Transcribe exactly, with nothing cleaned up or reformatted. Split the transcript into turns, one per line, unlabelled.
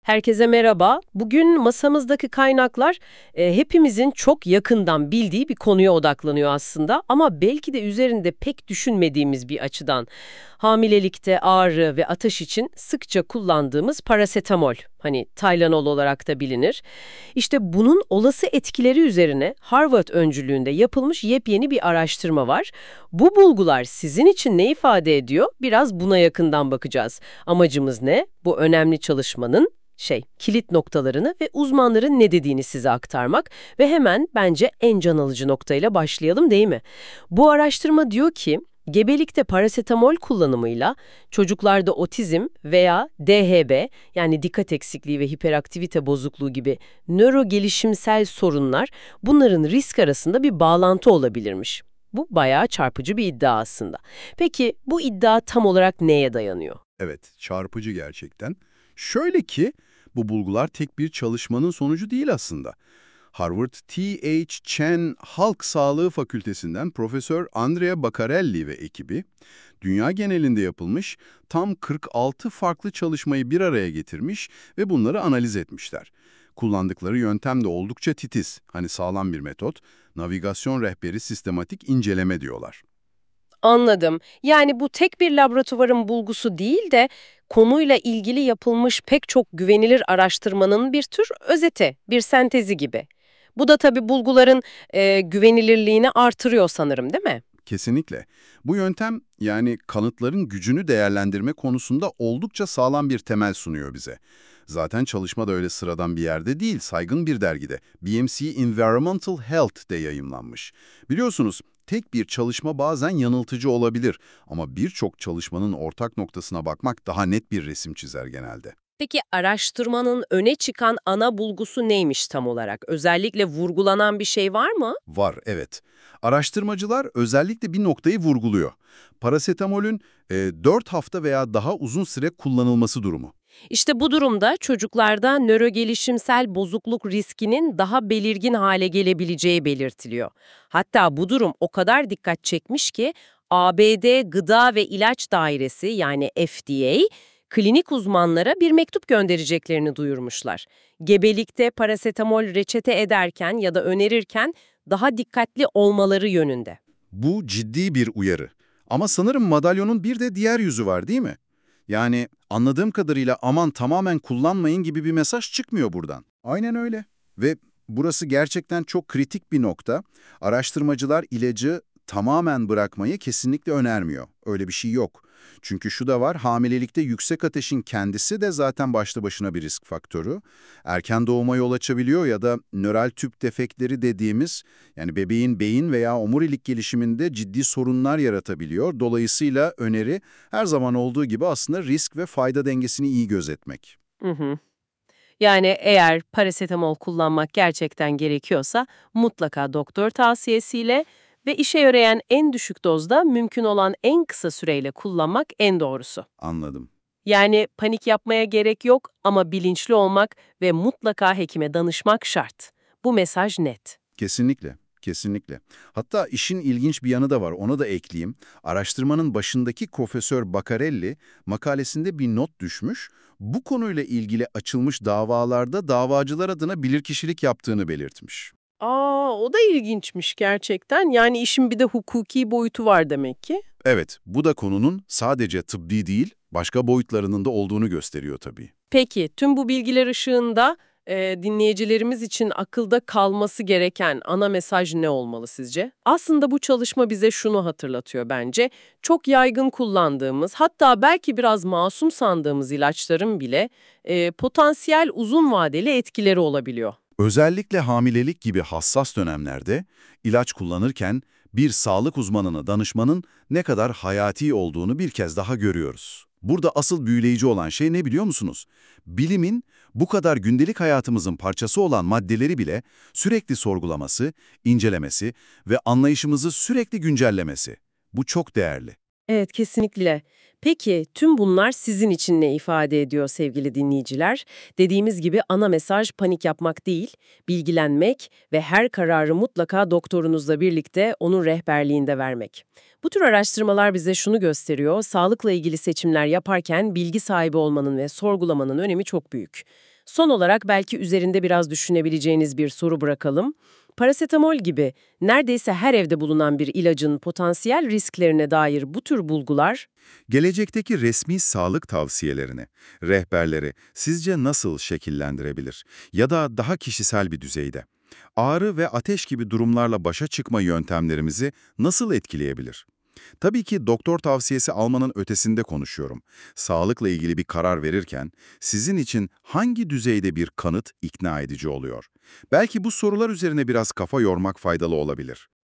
Herkese merhaba. Bugün masamızdaki kaynaklar e, hepimizin çok yakından bildiği bir konuya odaklanıyor aslında. Ama belki de üzerinde pek düşünmediğimiz bir açıdan. Hamilelikte ağrı ve ateş için sıkça kullandığımız parasetamol, hani Tylenol olarak da bilinir. İşte bunun olası etkileri üzerine Harvard öncülüğünde yapılmış yepyeni bir araştırma var. Bu bulgular sizin için ne ifade ediyor? Biraz buna yakından bakacağız. Amacımız ne? Bu önemli çalışmanın şey, kilit noktalarını ve uzmanların ne dediğini size aktarmak ve hemen bence en can alıcı noktayla başlayalım, değil mi? Bu araştırma diyor ki, gebelikte parasetamol kullanımıyla çocuklarda otizm veya D H B, yani dikkat eksikliği ve hiperaktivite bozukluğu gibi nörogelişimsel sorunlar, bunların risk arasında bir bağlantı olabilirmiş. Bu bayağı çarpıcı bir iddia aslında. Peki bu iddia tam olarak neye dayanıyor?
Evet, çarpıcı gerçekten. Şöyle ki, bu bulgular tek bir çalışmanın sonucu değil aslında. Harvard T H Chan Halk Sağlığı Fakültesinden Profesör Andrea Baccarelli ve ekibi, dünya genelinde yapılmış tam kırk altı farklı çalışmayı bir araya getirmiş ve bunları analiz etmişler. Kullandıkları yöntem de oldukça titiz, hani sağlam bir metot, navigasyon rehberi sistematik inceleme diyorlar.
Anladım. Yani bu tek bir laboratuvarın bulgusu değil de konuyla ilgili yapılmış pek çok güvenilir araştırmanın bir tür özeti, bir sentezi gibi. Bu da tabii bulguların e, güvenilirliğini artırıyor sanırım, değil mi?
Kesinlikle. Bu yöntem, yani kanıtların gücünü değerlendirme konusunda oldukça sağlam bir temel sunuyor bize. Zaten çalışma da öyle sıradan bir yerde değil, saygın bir dergide. B M C Environmental Health'de yayımlanmış. Biliyorsunuz, tek bir çalışma bazen yanıltıcı olabilir ama birçok çalışmanın ortak noktasına bakmak daha net bir resim çizer genelde.
Peki araştırmanın öne çıkan ana bulgusu neymiş tam olarak? Özellikle vurgulanan bir şey var mı?
Var, evet. Araştırmacılar özellikle bir noktayı vurguluyor. Parasetamolün e, dört hafta veya daha uzun süre kullanılması durumu.
İşte bu durumda çocuklarda nörogelişimsel bozukluk riskinin daha belirgin hale gelebileceği belirtiliyor. Hatta bu durum o kadar dikkat çekmiş ki A B D Gıda ve İlaç Dairesi, yani F D A, klinik uzmanlara bir mektup göndereceklerini duyurmuşlar. Gebelikte parasetamol reçete ederken ya da önerirken daha dikkatli olmaları yönünde.
Bu ciddi bir uyarı. Ama sanırım madalyonun bir de diğer yüzü var, değil mi? Yani anladığım kadarıyla aman tamamen kullanmayın gibi bir mesaj çıkmıyor buradan. Aynen öyle. Ve burası gerçekten çok kritik bir nokta. Araştırmacılar ilacı tamamen bırakmayı kesinlikle önermiyor. Öyle bir şey yok. Çünkü şu da var, hamilelikte yüksek ateşin kendisi de zaten başlı başına bir risk faktörü. Erken doğuma yol açabiliyor ya da nöral tüp defektleri dediğimiz, yani bebeğin beyin veya omurilik gelişiminde ciddi sorunlar yaratabiliyor. Dolayısıyla öneri her zaman olduğu gibi aslında risk ve fayda dengesini iyi gözetmek.
Hı hı. Yani eğer parasetamol kullanmak gerçekten gerekiyorsa mutlaka doktor tavsiyesiyle ve işe yarayan en düşük dozda mümkün olan en kısa süreyle kullanmak en doğrusu.
Anladım.
Yani panik yapmaya gerek yok ama bilinçli olmak ve mutlaka hekime danışmak şart. Bu mesaj net.
Kesinlikle, kesinlikle. Hatta işin ilginç bir yanı da var, onu da ekleyeyim. Araştırmanın başındaki Profesör Baccarelli makalesinde bir not düşmüş, bu konuyla ilgili açılmış davalarda davacılar adına bilirkişilik yaptığını belirtmiş.
Aa, o da ilginçmiş gerçekten. Yani işin bir de hukuki boyutu var demek ki.
Evet, bu da konunun sadece tıbbi değil, başka boyutlarının da olduğunu gösteriyor tabii.
Peki, tüm bu bilgiler ışığında e, dinleyicilerimiz için akılda kalması gereken ana mesaj ne olmalı sizce? Aslında bu çalışma bize şunu hatırlatıyor bence. Çok yaygın kullandığımız, hatta belki biraz masum sandığımız ilaçların bile e, potansiyel uzun vadeli etkileri olabiliyor.
Özellikle hamilelik gibi hassas dönemlerde ilaç kullanırken bir sağlık uzmanına danışmanın ne kadar hayati olduğunu bir kez daha görüyoruz. Burada asıl büyüleyici olan şey ne biliyor musunuz? Bilimin bu kadar gündelik hayatımızın parçası olan maddeleri bile sürekli sorgulaması, incelemesi ve anlayışımızı sürekli güncellemesi. Bu çok değerli.
Evet, kesinlikle. Peki, tüm bunlar sizin için ne ifade ediyor sevgili dinleyiciler? Dediğimiz gibi ana mesaj panik yapmak değil, bilgilenmek ve her kararı mutlaka doktorunuzla birlikte onun rehberliğinde vermek. Bu tür araştırmalar bize şunu gösteriyor, sağlıkla ilgili seçimler yaparken bilgi sahibi olmanın ve sorgulamanın önemi çok büyük. Son olarak belki üzerinde biraz düşünebileceğiniz bir soru bırakalım. Parasetamol gibi neredeyse her evde bulunan bir ilacın potansiyel risklerine dair bu tür bulgular,
Gelecekteki resmi sağlık tavsiyelerini, rehberleri sizce nasıl şekillendirebilir? Ya da daha kişisel bir düzeyde? Ağrı ve ateş gibi durumlarla başa çıkma yöntemlerimizi nasıl etkileyebilir? Tabii ki doktor tavsiyesi almanın ötesinde konuşuyorum. Sağlıkla ilgili bir karar verirken sizin için hangi düzeyde bir kanıt ikna edici oluyor? Belki bu sorular üzerine biraz kafa yormak faydalı olabilir.